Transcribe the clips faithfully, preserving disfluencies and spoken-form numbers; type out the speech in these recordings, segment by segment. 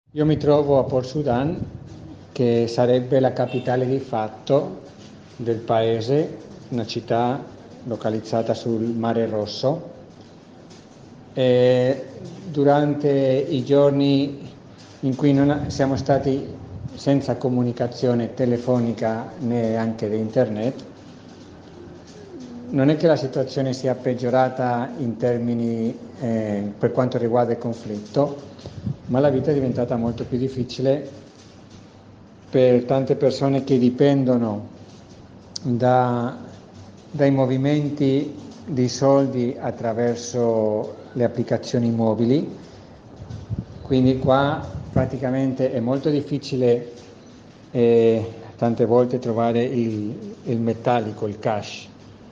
Io mi trovo a Port Sudan, che sarebbe la capitale di fatto del paese, una città localizzata sul Mare Rosso. E durante i giorni in cui non siamo stati senza comunicazione telefonica né anche di internet, non è che la situazione sia peggiorata in termini eh, per quanto riguarda il conflitto, ma la vita è diventata molto più difficile per tante persone che dipendono da, dai movimenti di soldi attraverso le applicazioni mobili. Quindi qua praticamente è molto difficile eh, tante volte trovare il, il metallico, il cash.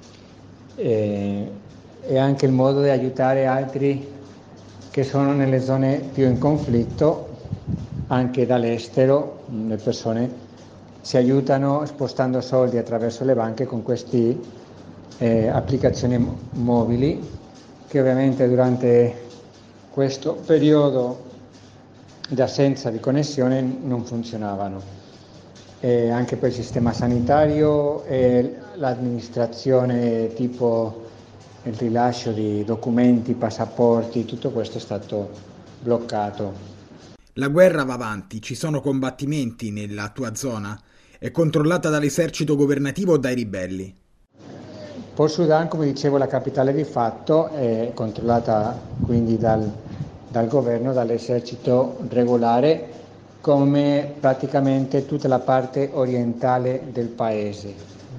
E, e anche il modo di aiutare altri che sono nelle zone più in conflitto, anche dall'estero. Le persone si aiutano spostando soldi attraverso le banche con queste eh, applicazioni mobili, che ovviamente durante questo periodo di assenza di connessione non funzionavano. E anche per il sistema sanitario e l'amministrazione, tipo il rilascio di documenti, passaporti, tutto questo è stato bloccato. La guerra va avanti, ci sono combattimenti nella tua zona? È controllata dall'esercito governativo o dai ribelli? Port Sudan, come dicevo, la capitale di fatto è controllata quindi dal, dal governo, dall'esercito regolare, come praticamente tutta la parte orientale del paese.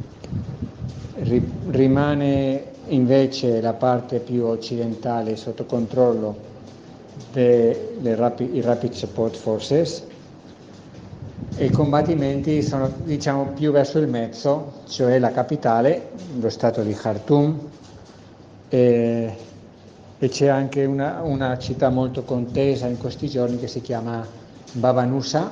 Rimane invece la parte più occidentale sotto controllo dei Rapid, Rapid Support Forces, e i combattimenti sono, diciamo, più verso il mezzo, cioè la capitale, lo stato di Khartoum, e, e c'è anche una, una città molto contesa in questi giorni che si chiama Baba Nusa,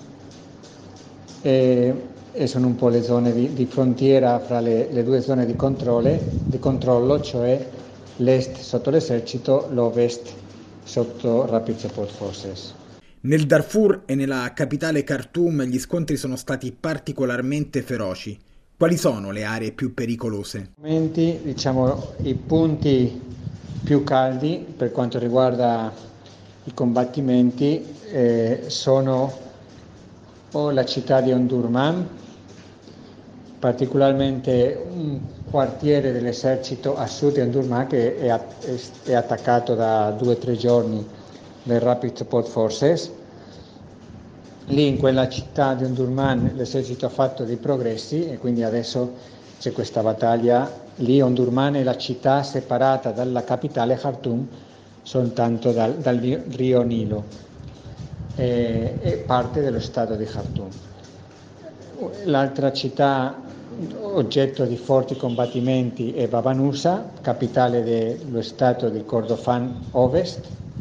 e, e sono un po' le zone di, di frontiera fra le, le due zone di, di controllo, cioè l'est sotto l'esercito, l'ovest sotto Rapid Support Forces. Nel Darfur e nella capitale Khartoum gli scontri sono stati particolarmente feroci. Quali sono le aree più pericolose? Diciamo, i punti più caldi per quanto riguarda i combattimenti eh, sono o la città di Omdurman, particolarmente un quartiere dell'esercito a sud di Omdurman che è, è, è attaccato da due o tre giorni dai Rapid Support Forces. Lì in quella città di Omdurman l'esercito ha fatto dei progressi e quindi adesso c'è questa battaglia. Lì Omdurman è la città separata dalla capitale Khartoum soltanto dal, dal rio Nilo, e, e parte dello stato di Khartoum. L'altra città oggetto di forti combattimenti è Baba Nusa, capitale dello stato di Kordofan Ovest,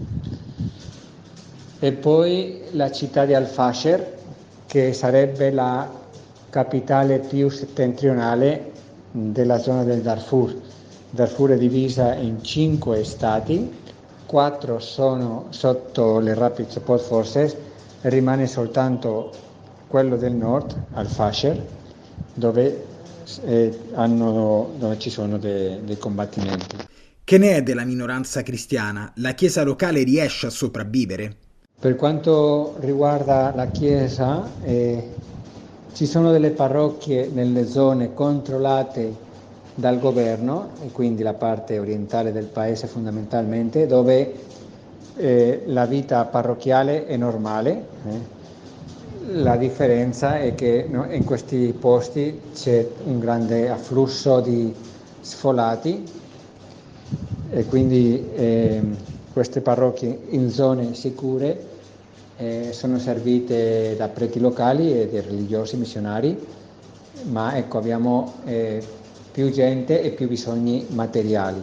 e poi la città di Al-Fasher, che sarebbe la capitale più settentrionale della zona del Darfur. Darfur è divisa in cinque stati, quattro sono sotto le Rapid Support Forces, e rimane soltanto quello del nord, Al-Fasher, dove, eh, hanno, dove ci sono de, dei combattimenti. Che ne è della minoranza cristiana? La chiesa locale riesce a sopravvivere? Per quanto riguarda la Chiesa, eh, ci sono delle parrocchie nelle zone controllate dal governo, e quindi la parte orientale del paese fondamentalmente, dove eh, la vita parrocchiale è normale. Eh. La differenza è che no, in questi posti c'è un grande afflusso di sfolati, e quindi eh, queste parrocchie in zone sicure eh, sono servite da preti locali e dai religiosi missionari, ma ecco, abbiamo eh, più gente e più bisogni materiali.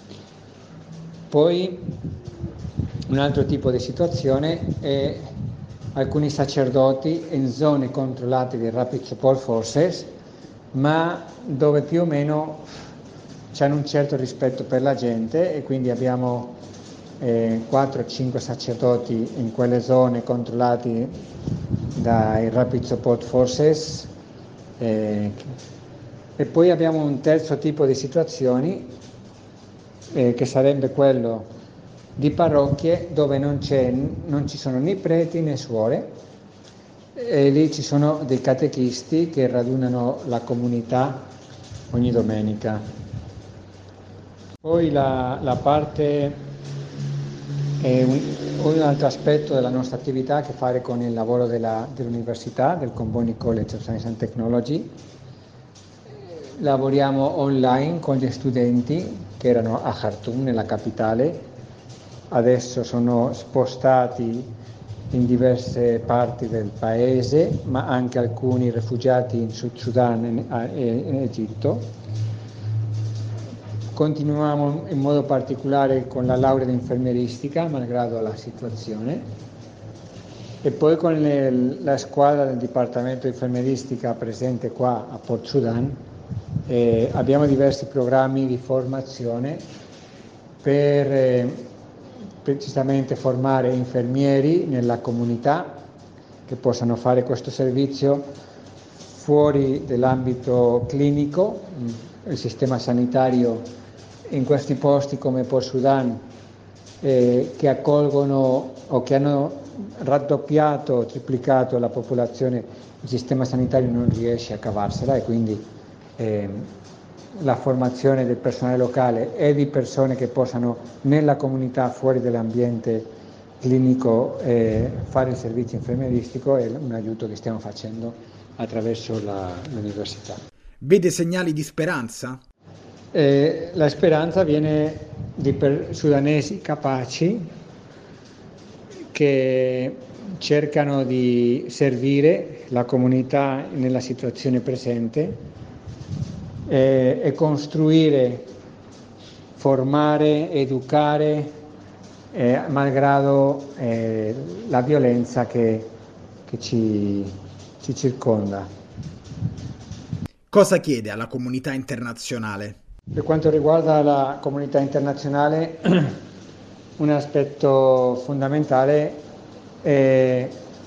Poi un altro tipo di situazione è alcuni sacerdoti in zone controllate dai Rapid Support Forces, ma dove più o meno c'hanno un certo rispetto per la gente, e quindi abbiamo eh, quattro cinque sacerdoti in quelle zone controllati dai Rapid Support Forces, eh, e poi abbiamo un terzo tipo di situazioni eh, che sarebbe quello di parrocchie dove non, c'è, non ci sono né preti né suore, e lì ci sono dei catechisti che radunano la comunità ogni domenica. Poi la, la parte, è un, un altro aspetto della nostra attività ha a che fare con il lavoro della, dell'università, del Comboni College of Science and Technology. Lavoriamo online con gli studenti che erano a Khartoum, nella capitale, adesso sono spostati in diverse parti del paese, ma anche alcuni rifugiati in Sud Sudan e in Egitto. Continuiamo in modo particolare con la laurea di infermieristica, malgrado la situazione, e poi con le, la squadra del Dipartimento di Infermieristica presente qua a Port Sudan. Eh, abbiamo diversi programmi di formazione per eh, precisamente formare infermieri nella comunità che possano fare questo servizio fuori dell'ambito clinico. Il sistema sanitario in questi posti come Port Sudan, eh, che accolgono o che hanno raddoppiato o triplicato la popolazione, il sistema sanitario non riesce a cavarsela, e quindi eh, la formazione del personale locale e di persone che possano nella comunità, fuori dall'ambiente clinico, eh, fare il servizio infermieristico è un aiuto che stiamo facendo attraverso la, l'università. Vede segnali di speranza? Eh, la speranza viene di per sudanesi capaci che cercano di servire la comunità nella situazione presente eh, e costruire, formare, educare, eh, malgrado eh, la violenza che, che ci, ci circonda. Cosa chiede alla comunità internazionale? Per quanto riguarda la comunità internazionale, un aspetto fondamentale è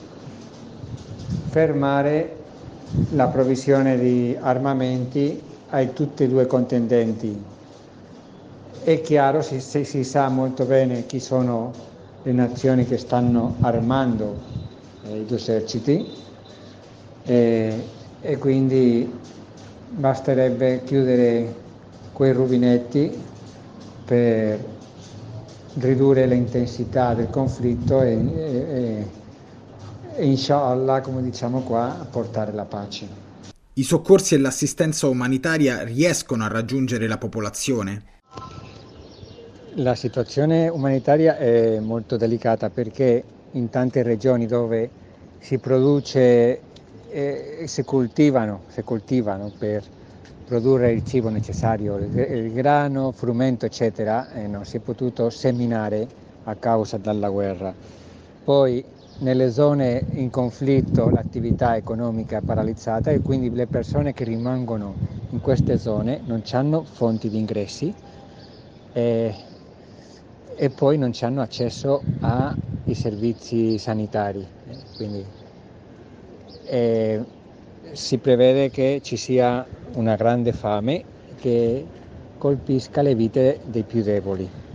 fermare la provvisione di armamenti ai tutti e due i contendenti. È chiaro, si, si, si sa molto bene chi sono le nazioni che stanno armando eh, i due eserciti, e, e quindi basterebbe chiudere quei rubinetti per ridurre l'intensità del conflitto e, e, e inshallah, come diciamo qua, portare la pace. I soccorsi e l'assistenza umanitaria riescono a raggiungere la popolazione? La situazione umanitaria è molto delicata perché in tante regioni dove si produce e si coltivano, si coltivano per produrre il cibo necessario, il, il grano, frumento eccetera, eh, non si è potuto seminare a causa della guerra. Poi nelle zone in conflitto l'attività economica è paralizzata e quindi le persone che rimangono in queste zone non hanno fonti di ingressi e, e poi non hanno accesso ai servizi sanitari. Quindi eh, si prevede che ci sia una grande fame che colpisca le vite dei più deboli.